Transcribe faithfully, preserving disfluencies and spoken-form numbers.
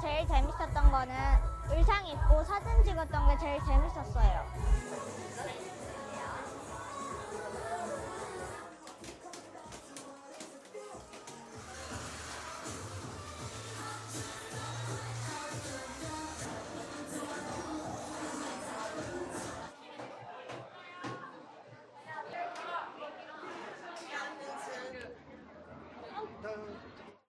제일 재밌었던 거는 의상 입고 사진 찍었던 게 제일 재밌었어요.